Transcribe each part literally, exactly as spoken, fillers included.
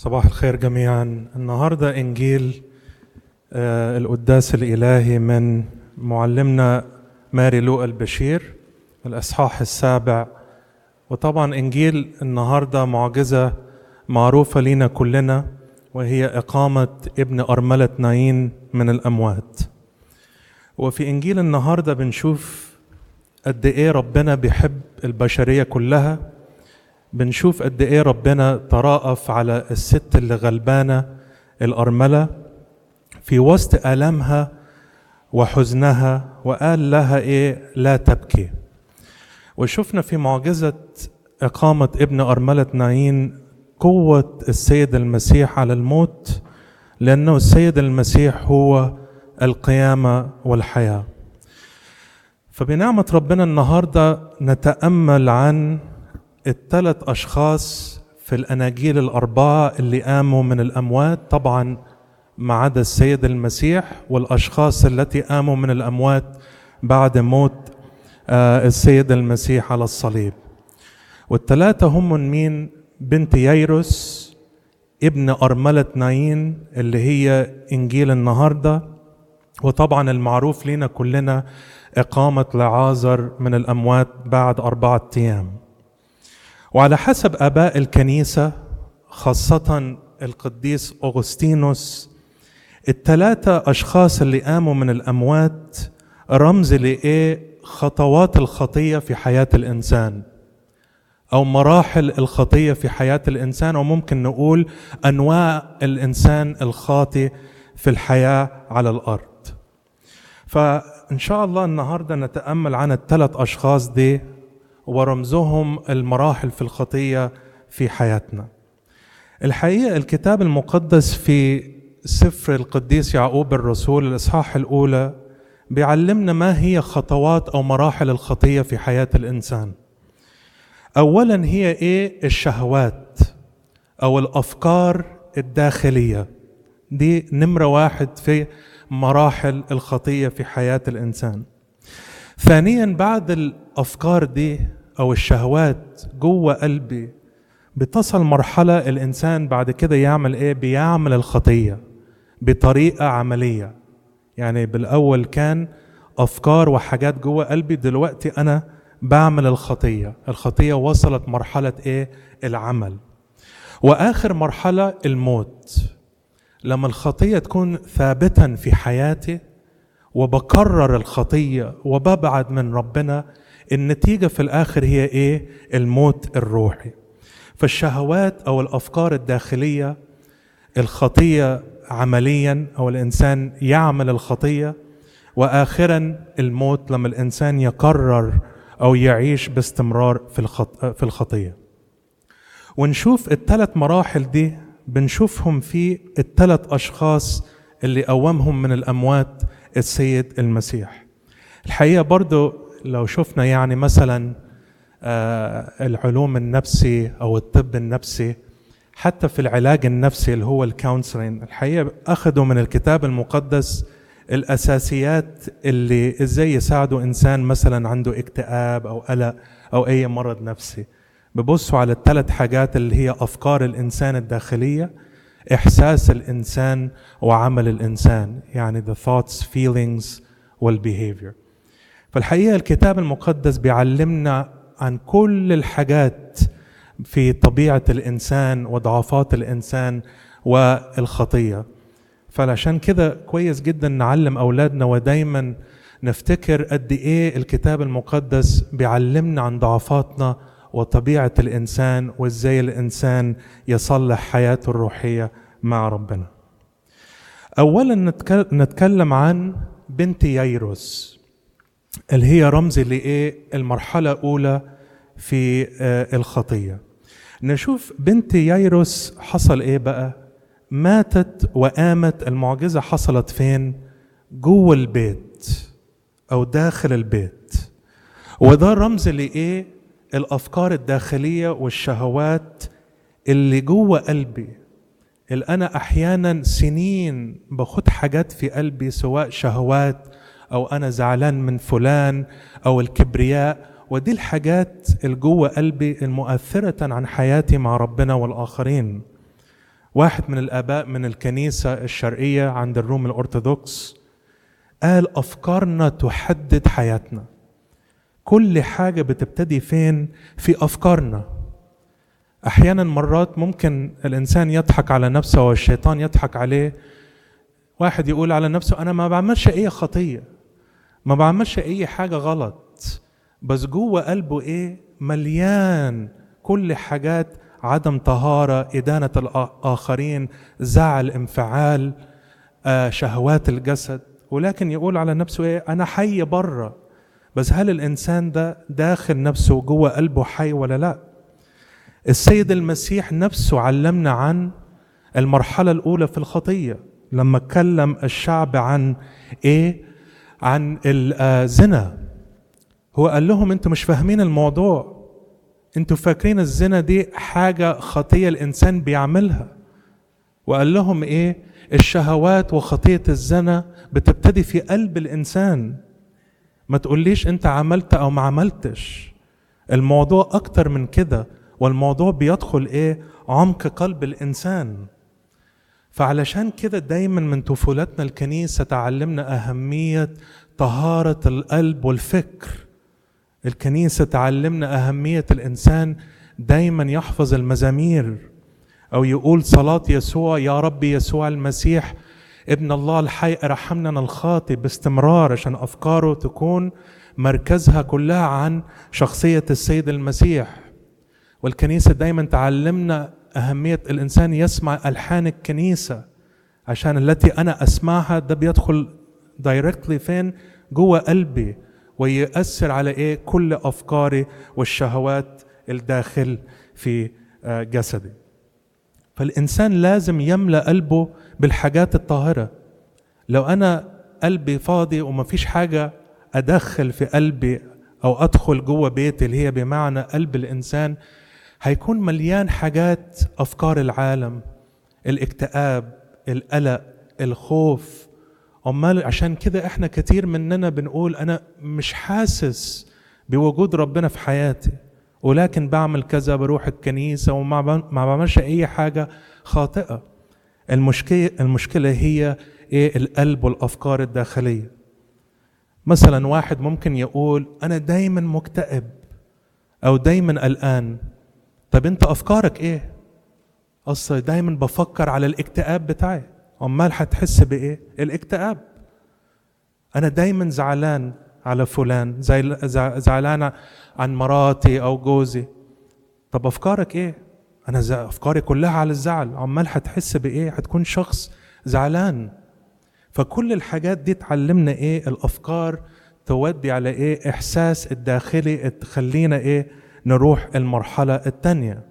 صباح الخير جميعا. النهاردة إنجيل آه القداس الإلهي من معلمنا ماري لوقا البشير، الإصحاح السابع. وطبعا إنجيل النهاردة معجزة معروفة لنا كلنا، وهي إقامة ابن أرملة نايين من الأموات. وفي إنجيل النهاردة بنشوف قد إيه ربنا بيحب البشرية كلها، بنشوف قد إيه ربنا تراءف على الست اللي غلبانة الأرملة في وسط آلامها وحزنها، وقال لها إيه؟ لا تبكي. وشفنا في معجزة إقامة ابن أرملة نايين قوة السيد المسيح على الموت، لأنه السيد المسيح هو القيامة والحياة. فبنعمة ربنا النهاردة نتأمل عن الثلاث أشخاص في الأناجيل الأربعة اللي قاموا من الأموات، طبعا ما عدا السيد المسيح، والأشخاص التي قاموا من الأموات بعد موت آه السيد المسيح على الصليب. والثلاثة هم مين؟ بنت ييروس ابن أرملة نايين اللي هي إنجيل النهاردة، وطبعا المعروف لنا كلنا إقامة لعازر من الأموات بعد أربعة أيام. وعلى حسب آباء الكنيسة خاصة القديس أغسطينوس، الثلاثة أشخاص اللي قاموا من الأموات رمز لإيه؟ خطوات الخطية في حياة الإنسان، أو مراحل الخطية في حياة الإنسان، أو ممكن نقول أنواع الإنسان الخاطئ في الحياة على الأرض. فإن شاء الله النهاردة نتأمل عن الثلاث أشخاص دي ورمزهم المراحل في الخطية في حياتنا. الحقيقة الكتاب المقدس في سفر القديس يعقوب الرسول الإصحاح الأولى بيعلمنا ما هي خطوات أو مراحل الخطية في حياة الإنسان. أولا هي إيه؟ الشهوات أو الأفكار الداخلية، دي نمرة واحد في مراحل الخطية في حياة الإنسان. ثانيا بعد الأفكار دي أو الشهوات جوه قلبي بتصل مرحلة الإنسان بعد كده يعمل إيه؟ بيعمل الخطية بطريقة عملية. يعني بالأول كان أفكار وحاجات جوه قلبي، دلوقتي أنا بعمل الخطية. الخطية وصلت مرحلة إيه؟ العمل. وآخر مرحلة الموت، لما الخطية تكون ثابتا في حياتي وبكرر الخطية وببعد من ربنا، النتيجة في الآخر هي إيه؟ الموت الروحي. فالشهوات أو الأفكار الداخلية، الخطية عمليا أو الإنسان يعمل الخطية، وآخرا الموت لما الإنسان يكرر أو يعيش باستمرار في في الخطية. ونشوف الثلاث مراحل دي بنشوفهم في الثلاث أشخاص اللي قومهم من الأموات السيد المسيح. الحقيقة برضو لو شفنا يعني مثلا آه العلوم النفسي أو الطب النفسي، حتى في العلاج النفسي اللي هو الكونسلين، الحقيقة أخذوا من الكتاب المقدس الأساسيات اللي إزاي يساعدوا إنسان مثلا عنده اكتئاب أو قلق أو أي مرض نفسي. ببصوا على الثلاث حاجات اللي هي أفكار الإنسان الداخلية، إحساس الإنسان، وعمل الإنسان، يعني the thoughts, feelings والbehavior. فالحقيقة الكتاب المقدس بيعلمنا عن كل الحاجات في طبيعة الإنسان وضعفات الإنسان والخطية. فعشان كده كويس جدا نعلم أولادنا ودايما نفتكر قد إيه الكتاب المقدس بيعلمنا عن ضعفاتنا وطبيعة الإنسان، وإزاي الإنسان يصلح حياته الروحية مع ربنا. أولا نتكلم عن بنت ييروس اللي هي رمز لإيه؟ المرحلة الأولى في الخطية. نشوف بنت ييروس حصل إيه بقى؟ ماتت وقامت. المعجزة حصلت فين؟ جوه البيت أو داخل البيت. وده رمز لإيه؟ الأفكار الداخلية والشهوات اللي جوه قلبي، اللي أنا أحيانا سنين بخد حاجات في قلبي، سواء شهوات أو أنا زعلان من فلان أو الكبرياء، ودي الحاجات اللي جوه قلبي المؤثرة عن حياتي مع ربنا والآخرين. واحد من الآباء من الكنيسة الشرقية عند الروم الأرثوذكس قال أفكارنا تحدد حياتنا. كل حاجة بتبتدي فين؟ في أفكارنا. أحيانا مرات ممكن الإنسان يضحك على نفسه والشيطان يضحك عليه. واحد يقول على نفسه أنا ما بعملش أي خطية، ما بعملش أي حاجة غلط، بس جوه قلبه إيه؟ مليان كل حاجات عدم طهارة، إدانة الآخرين، زعل، انفعال، آه، شهوات الجسد. ولكن يقول على نفسه إيه؟ أنا حي برا. بس هل الإنسان ده داخل نفسه جوه قلبه حي ولا لا؟ السيد المسيح نفسه علمنا عن المرحلة الأولى في الخطية لما اتكلم الشعب عن إيه؟ عن الزنا. هو قال لهم أنتوا مش فاهمين الموضوع، أنتوا فاكرين الزنا دي حاجة خطية الإنسان بيعملها. وقال لهم إيه؟ الشهوات وخطية الزنا بتبتدي في قلب الإنسان. ما تقوليش أنت عملت أو ما عملتش، الموضوع أكتر من كده، والموضوع بيدخل إيه؟ عمق قلب الإنسان. فعلشان كده دايما من طفولتنا الكنيسة تعلمنا أهمية طهارة القلب والفكر. الكنيسة تعلمنا أهمية الإنسان دايما يحفظ المزامير أو يقول صلاة يسوع: يا رب يسوع المسيح ابن الله الحي ارحمنا الخاطئ، باستمرار، عشان أفكاره تكون مركزها كلها عن شخصية السيد المسيح. والكنيسة دايما تعلمنا أهمية الإنسان يسمع ألحان الكنيسة، عشان التي أنا أسمعها ده بيدخل دايركتلي فين؟ جوه قلبي، ويؤثر على إيه؟ كل أفكاري والشهوات الداخل في جسدي. فالإنسان لازم يملأ قلبه بالحاجات الطاهرة. لو أنا قلبي فاضي وما فيش حاجة أدخل في قلبي أو أدخل جوه بيتي اللي هي بمعنى قلب الإنسان، هيكون مليان حاجات، أفكار العالم، الاكتئاب، القلق، الخوف. أمال عشان كده إحنا كتير مننا بنقول أنا مش حاسس بوجود ربنا في حياتي، ولكن بعمل كذا، بروح الكنيسة وما بعملش أي حاجة خاطئة. المشكلة المشكلة هي إيه؟ القلب والأفكار الداخلية. مثلا واحد ممكن يقول أنا دايما مكتئب أو دايما قلقان. طب أنت أفكارك إيه؟ أصلا دايما بفكر على الاكتئاب بتاعي. أمال هتحس بإيه؟ الاكتئاب. أنا دايما زعلان على فلان، زي زعلان عن مراتي أو جوزي. طب أفكارك إيه؟ أنا أفكاري كلها على الزعل. أمال هتحس بإيه؟ هتكون شخص زعلان. فكل الحاجات دي تعلمنا إيه؟ الأفكار تودي على إيه؟ إحساس الداخلي تخلينا إيه؟ نروح المرحلة الثانية.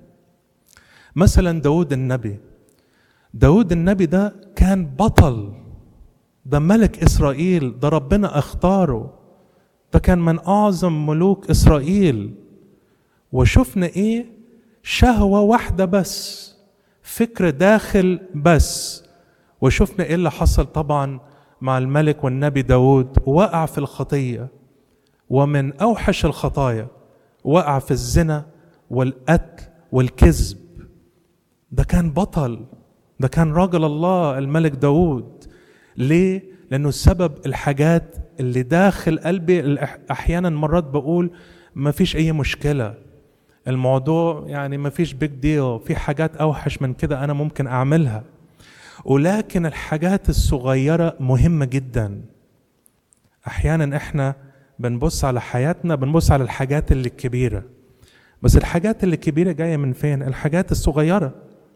مثلا داود النبي. داود النبي ده كان بطل، ده ملك إسرائيل، ده ربنا اختاره، ده كان من أعظم ملوك إسرائيل. وشفنا إيه؟ شهوة واحدة بس، فكر داخل بس. وشفنا إيه اللي حصل طبعا مع الملك والنبي داود؟ وقع في الخطية، ومن أوحش الخطايا، وقع في الزنا والقتل والكذب. ده كان بطل، ده كان راجل الله الملك داود. ليه؟ لأنه السبب الحاجات اللي داخل قلبي. أحيانا مرات بقول ما فيش أي مشكلة، الموضوع يعني ما فيش بيج ديل، في حاجات أوحش من كده أنا ممكن أعملها. ولكن الحاجات الصغيرة مهمة جدا. أحيانا إحنا بنبص على حياتنا، بنبص على الحاجات اللي الكبيرة، بس الحاجات اللي الكبيرة جاية من فين؟ الحاجات الصغيرة.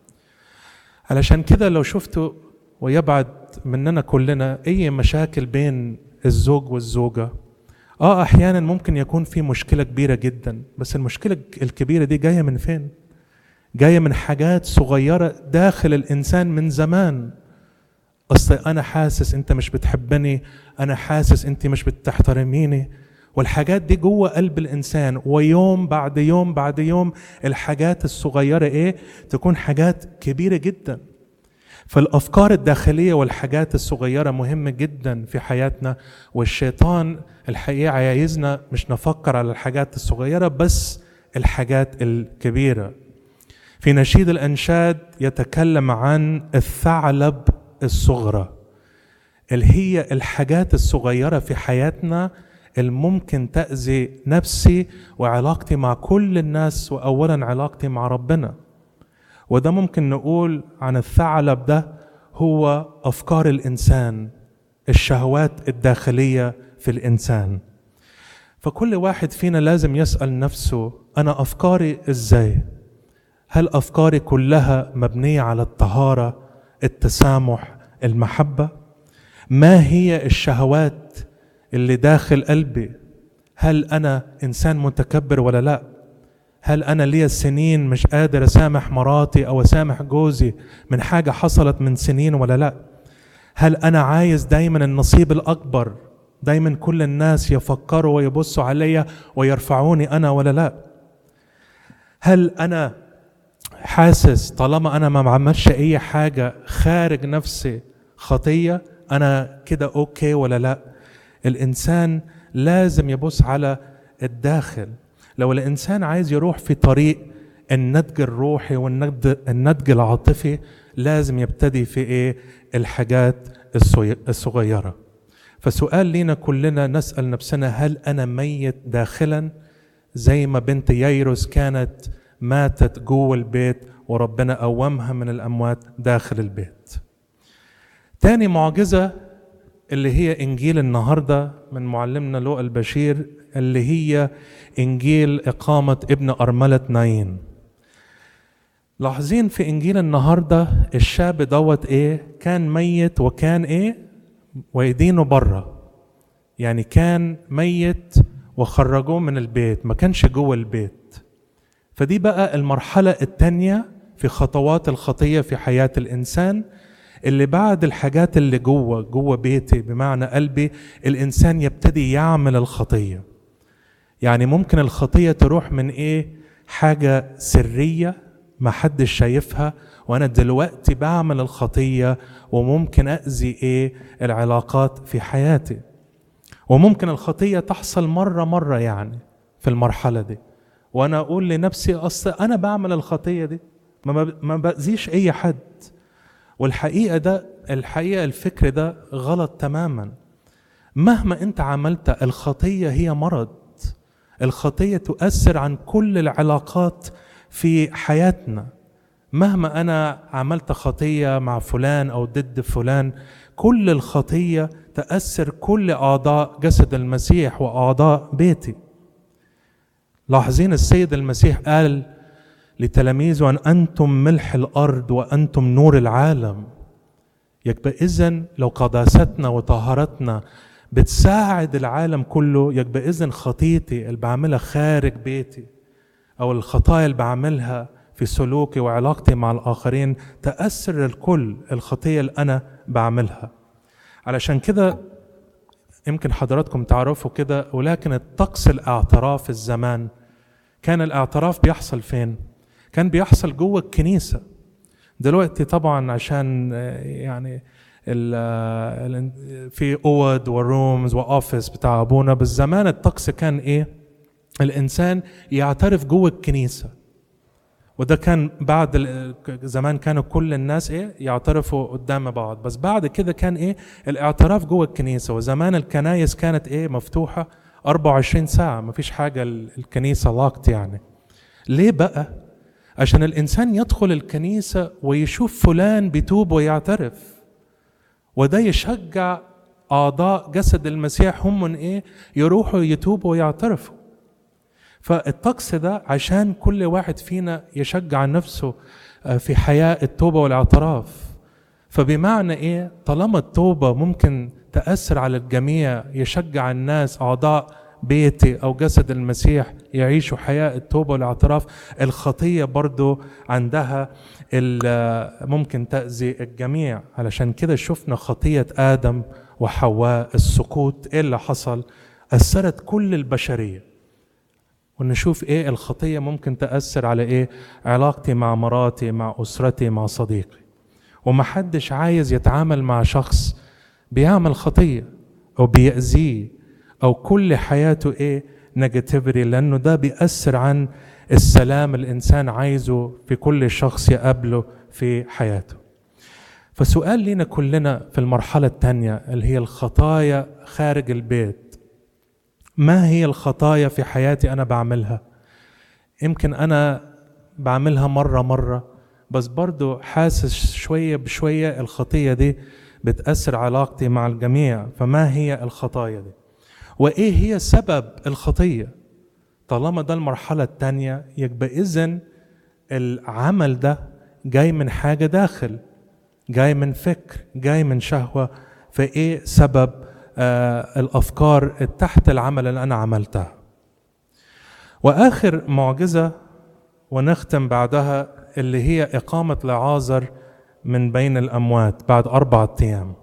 علشان كده لو شفتوا ويبعد مننا كلنا أي مشاكل بين الزوج والزوجة، آه أحيانا ممكن يكون في مشكلة كبيرة جدا، بس المشكلة الكبيرة دي جاية من فين؟ جاية من حاجات صغيرة داخل الإنسان من زمان. أصل أنا حاسس أنت مش بتحبني، أنا حاسس أنت مش بتحترميني، والحاجات دي جوه قلب الإنسان. ويوم بعد يوم بعد يوم الحاجات الصغيرة إيه؟ تكون حاجات كبيرة جدا. فالأفكار الداخلية والحاجات الصغيرة مهمة جدا في حياتنا. والشيطان الحقيقة عايزنا مش نفكر على الحاجات الصغيرة بس الحاجات الكبيرة. في نشيد الأنشاد يتكلم عن الثعلب الصغرى، اللي هي الحاجات الصغيرة في حياتنا الممكن تأذي نفسي وعلاقتي مع كل الناس، وأولا علاقتي مع ربنا. وده ممكن نقول عن الثعلب ده هو أفكار الإنسان، الشهوات الداخلية في الإنسان. فكل واحد فينا لازم يسأل نفسه، أنا أفكاري إزاي؟ هل أفكاري كلها مبنية على الطهارة، التسامح، المحبة؟ ما هي الشهوات اللي داخل قلبي؟ هل أنا إنسان متكبر ولا لا؟ هل أنا لي سنين مش قادر أسامح مراتي أو أسامح جوزي من حاجة حصلت من سنين ولا لا؟ هل أنا عايز دايما النصيب الأكبر، دايما كل الناس يفكروا ويبصوا عليا ويرفعوني أنا ولا لا؟ هل أنا حاسس طالما أنا ما بعملش أي حاجة خارج نفسي خطية أنا كده أوكي ولا لا؟ الإنسان لازم يبص على الداخل. لو الإنسان عايز يروح في طريق النضج الروحي والنضج العاطفي لازم يبتدي في إيه؟ الحاجات الصغيرة. فسؤال لينا كلنا نسأل نفسنا، هل أنا ميت داخلا زي ما بنت ييروس كانت ماتت جوه البيت وربنا قومها من الأموات داخل البيت؟ تاني معجزة اللي هي إنجيل النهاردة من معلمنا لوقا البشير، اللي هي إنجيل إقامة ابن أرملة نايين. لاحظين في إنجيل النهاردة الشاب دوت إيه؟ كان ميت وكان إيه؟ ويدينه بره، يعني كان ميت وخرجوه من البيت، ما كانش جوه البيت. فدي بقى المرحلة التانية في خطوات الخطية في حياة الإنسان، اللي بعد الحاجات اللي جوه جوه بيتي بمعنى قلبي الإنسان يبتدي يعمل الخطية. يعني ممكن الخطية تروح من إيه؟ حاجة سرية ما حدش شايفها وأنا دلوقتي بعمل الخطية، وممكن أذي إيه؟ العلاقات في حياتي. وممكن الخطية تحصل مرة مرة يعني في المرحلة دي، وأنا أقول لنفسي أصل أنا بعمل الخطية دي ما بأذيش أي حد. والحقيقة ده الحقيقة الفكر ده غلط تماما. مهما أنت عملت، الخطية هي مرض. الخطية تؤثر عن كل العلاقات في حياتنا. مهما أنا عملت خطية مع فلان أو ضد فلان، كل الخطية تأثر كل أعضاء جسد المسيح وأعضاء بيتي. لاحظين السيد المسيح قال لتلاميذه أن أنتم ملح الأرض وأنتم نور العالم. يبقى إذن لو قداستنا وطهارتنا بتساعد العالم كله، يبقى إذن خطيتي اللي بعملها خارج بيتي أو الخطايا اللي بعملها في سلوكي وعلاقتي مع الآخرين تأثر الكل، الخطية اللي أنا بعملها. علشان كده يمكن حضراتكم تعرفوا كده، ولكن الطقس الاعتراف الزمان كان الاعتراف بيحصل فين؟ كان بيحصل جوه الكنيسة. دلوقتي طبعا عشان يعني ال ال في اوض ورومز واوفيس بتاع ابونا، بالزمان الطقس كان ايه؟ الانسان يعترف جوه الكنيسة. وده كان بعد زمان كانوا كل الناس ايه؟ يعترفوا قدام بعض. بس بعد كده كان ايه؟ الاعتراف جوه الكنيسة. وزمان الكنايس كانت ايه؟ مفتوحة أربعة وعشرين ساعة، مفيش حاجة الكنيسة لاقت يعني. ليه بقى؟ عشان الإنسان يدخل الكنيسة ويشوف فلان بيتوب ويعترف، وده يشجع أعضاء جسد المسيح هم من إيه؟ يروحوا يتوبوا ويعترفوا. فالطقس ده عشان كل واحد فينا يشجع نفسه في حياة التوبة والاعتراف. فبمعنى إيه؟ طالما التوبة ممكن تأثر على الجميع، يشجع الناس أعضاء بيتي أو جسد المسيح يعيشوا حياة التوبة والاعتراف، الخطية برضو عندها ممكن تأذي الجميع. علشان كده شفنا خطية آدم وحواء، السقوط إيه اللي حصل؟ أثرت كل البشرية. ونشوف إيه الخطية ممكن تأثر على إيه؟ علاقتي مع مراتي، مع أسرتي، مع صديقي. ومحدش عايز يتعامل مع شخص بيعمل خطية أو بيأذيه أو كل حياته إيه؟ نيجاتيفيتي، لأنه ده بيأثر عن السلام الإنسان عايزه في كل شخص يقابله في حياته. فسؤال لينا كلنا في المرحلة الثانية اللي هي الخطايا خارج البيت. ما هي الخطايا في حياتي أنا بعملها؟ يمكن أنا بعملها مرة مرة، بس برضو حاسس شوية بشوية الخطية دي بتأثر علاقتي مع الجميع. فما هي الخطايا دي؟ وإيه هي سبب الخطية؟ طالما ده المرحلة الثانية، يبقى إذن العمل ده جاي من حاجة داخل، جاي من فكر، جاي من شهوة. فإيه سبب آه الأفكار تحت العمل اللي أنا عملتها؟ وآخر معجزة ونختم بعدها اللي هي إقامة لعازر من بين الأموات بعد أربعة أيام.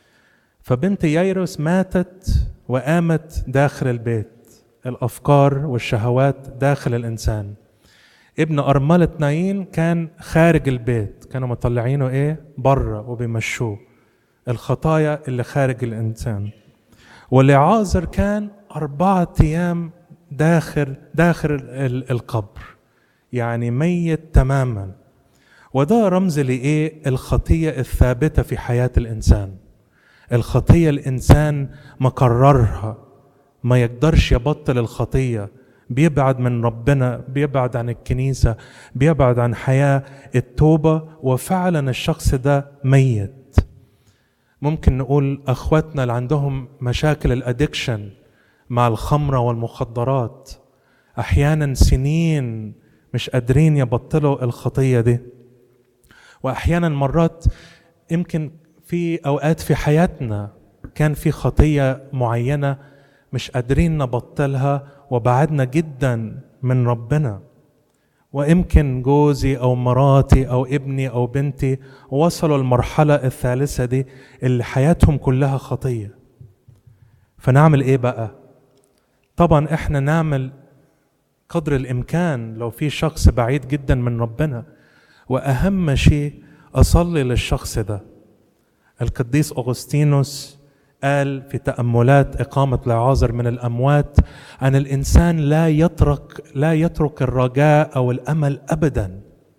فبنت ييروس ماتت وقامت داخل البيت، الأفكار والشهوات داخل الإنسان. ابن أرملة نايين كان خارج البيت، كانوا مطلعينه إيه؟ بره وبيمشوه، الخطايا اللي خارج الإنسان. ولعازر كان أربعة أيام داخل داخل القبر، يعني ميت تماما. وده رمز لإيه؟ الخطية الثابتة في حياة الإنسان. الخطية الإنسان مكررها، ما يقدرش يبطل الخطية، بيبعد من ربنا، بيبعد عن الكنيسة، بيبعد عن حياة التوبة، وفعلا الشخص ده ميت. ممكن نقول أخواتنا اللي عندهم مشاكل الأدكشن مع الخمرة والمخدرات، أحيانا سنين مش قادرين يبطلوا الخطية دي. وأحيانا مرات يمكن في أوقات في حياتنا كان في خطية معينة مش قادرين نبطلها وبعدنا جدا من ربنا. ويمكن جوزي أو مراتي أو ابني أو بنتي وصلوا المرحلة الثالثة دي اللي حياتهم كلها خطية. فنعمل إيه بقى؟ طبعا إحنا نعمل قدر الإمكان لو في شخص بعيد جدا من ربنا، وأهم شيء أصلي للشخص ده. القديس أغسطينوس قال في تأملات إقامة لعازر من الأموات أن الإنسان لا يترك لا يترك الرجاء أو الأمل أبدا.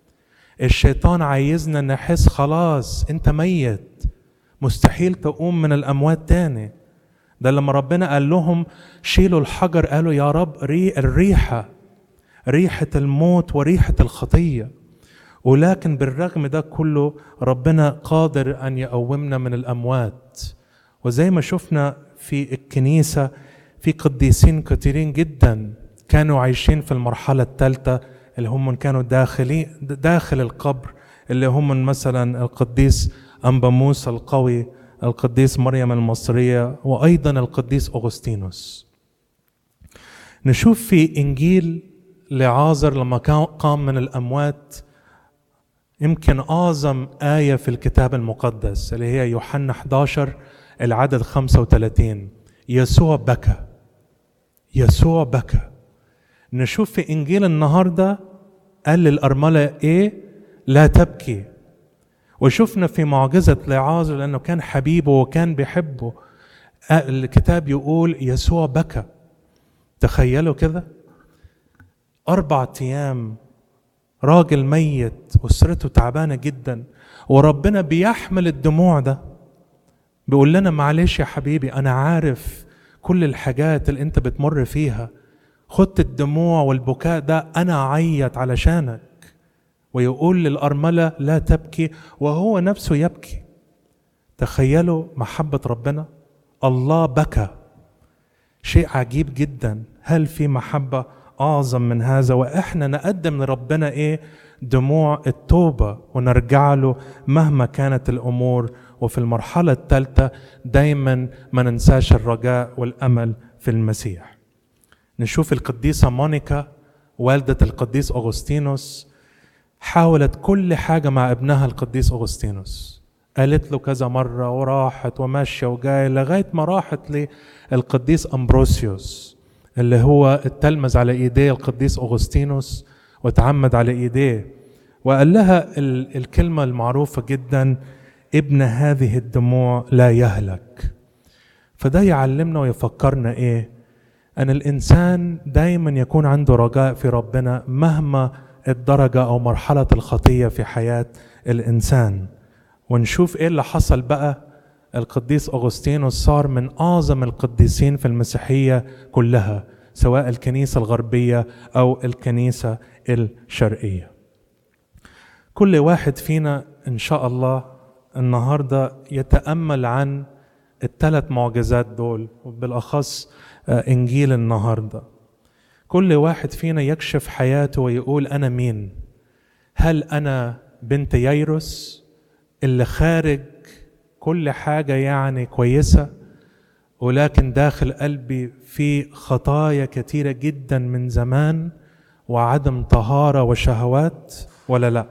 الشيطان عايزنا نحس خلاص أنت ميت، مستحيل تقوم من الأموات تاني. ده لما ربنا قال لهم شيلوا الحجر، قالوا يا رب الريحة ريحة الموت وريحة الخطية. ولكن بالرغم ده كله ربنا قادر أن يقومنا من الأموات. وزي ما شفنا في الكنيسة في قديسين كثيرين جدا كانوا عايشين في المرحلة الثالثة اللي هم كانوا داخلين داخل القبر، اللي هم مثلا القديس أنبا موسى القوي، القديس مريم المصرية، وأيضا القديس أغسطينوس. نشوف في إنجيل لعازر لما قام من الأموات يمكن أعظم آية في الكتاب المقدس اللي هي يوحنا أحد عشر العدد خمسة وثلاثين. يسوع بكى، يسوع بكى. نشوف في إنجيل النهاردة قال للأرملة إيه؟ لا تبكي. وشفنا في معجزة لعازر لأنه كان حبيبه وكان بيحبه، الكتاب يقول يسوع بكى. تخيلوا كده، أربعة أيام راجل ميت أسرته تعبانة جدا، وربنا بيحمل الدموع ده، بيقول لنا معلش يا حبيبي أنا عارف كل الحاجات اللي أنت بتمر فيها، خدت الدموع والبكاء ده أنا عيط علشانك. ويقول للأرملة لا تبكي وهو نفسه يبكي. تخيلوا محبة ربنا، الله بكى. شيء عجيب جدا. هل في محبة أعظم من هذا؟ وإحنا نقدم لربنا إيه؟ دموع التوبة ونرجع له مهما كانت الأمور. وفي المرحلة الثالثة دايما ما ننساش الرجاء والأمل في المسيح. نشوف القديسة مونيكا والدة القديس أغسطينوس حاولت كل حاجة مع ابنها القديس أغسطينوس، قالت له كذا مرة وراحت وماشية وجاية لغاية ما راحت للقديس أمبروسيوس اللي هو التلمذ على إيديه القديس أغسطينوس وتعمد على إيديه، وقال لها ال- الكلمة المعروفة جدا: ابن هذه الدموع لا يهلك. فده يعلمنا ويفكرنا إيه؟ أن الإنسان دايما يكون عنده رجاء في ربنا مهما الدرجة أو مرحلة الخطية في حياة الإنسان. ونشوف إيه اللي حصل بقى. القديس أغسطينوس صار من أعظم القديسين في المسيحية كلها، سواء الكنيسة الغربية أو الكنيسة الشرقية. كل واحد فينا إن شاء الله النهاردة يتأمل عن الثلاث معجزات دول، وبالأخص إنجيل النهاردة. كل واحد فينا يكشف حياته ويقول أنا مين؟ هل أنا بنت ييروس اللي خارج كل حاجة يعني كويسة، ولكن داخل قلبي في خطايا كتيرة جدا من زمان وعدم طهارة وشهوات، ولا لا؟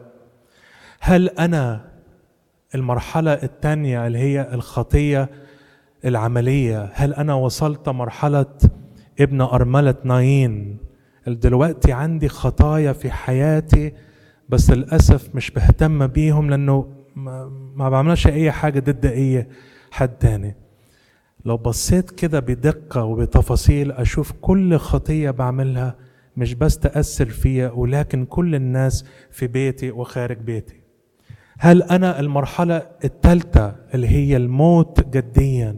هل أنا المرحلة الثانية اللي هي الخطية العملية، هل أنا وصلت مرحلة ابن أرملة نايين دلوقتي عندي خطايا في حياتي بس للأسف مش بهتم بيهم لأنه ما بعملش أي حاجة ضد أي حد تاني؟ لو بصيت كده بدقة وبتفاصيل أشوف كل خطية بعملها مش بس تأثر فيها ولكن كل الناس في بيتي وخارج بيتي. هل أنا المرحلة الثالثة اللي هي الموت جديا،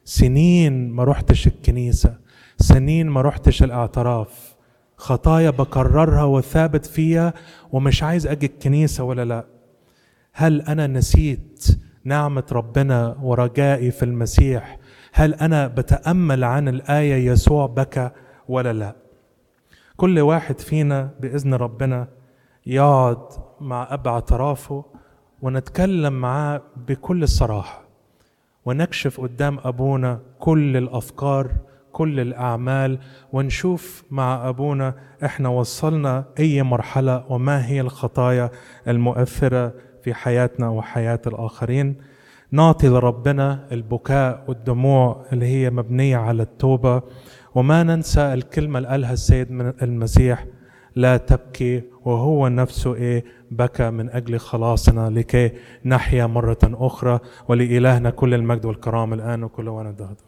سنين ما رحتش الكنيسة، سنين ما رحتش الاعتراف، خطايا بكررها وثابت فيها ومش عايز أجي الكنيسة، ولا لا؟ هل أنا نسيت نعمة ربنا ورجائي في المسيح؟ هل أنا بتأمل عن الآية يسوع بكى ولا لا؟ كل واحد فينا بإذن ربنا يقعد مع أب اعترافه ونتكلم معاه بكل صراحة ونكشف قدام أبونا كل الأفكار كل الأعمال، ونشوف مع أبونا إحنا وصلنا أي مرحلة وما هي الخطايا المؤثرة في حياتنا وحياة الآخرين. نعطي لربنا البكاء والدموع اللي هي مبنية على التوبة، وما ننسى الكلمة اللي قالها السيد من المسيح: لا تبكي، وهو نفسه إيه بكى من أجل خلاصنا لكي نحيا مرة أخرى. ولإلهنا كل المجد والكرام الآن وكل وان الدهر.